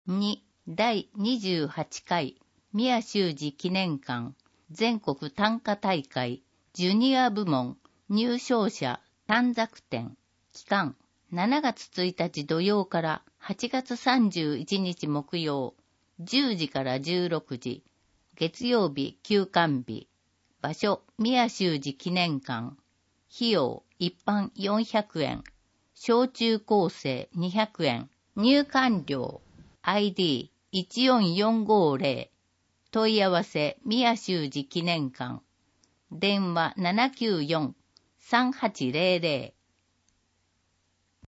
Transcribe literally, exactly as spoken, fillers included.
に、第にじゅうはちかい宮修司記念館全国短歌大会ジュニア部門入賞者短冊展。期間しちがつついたち土曜からはちがつさんじゅういちにち木曜じゅうじからじゅうろくじ、月曜日休館日。場所宮修司記念館。費用一般よんひゃくえん、小中高生にひゃくえん、入館料 アイディーいちよんよんごゼロ、問い合わせ宮修司記念館。電話 ななきゅうよん さんはちゼロゼロ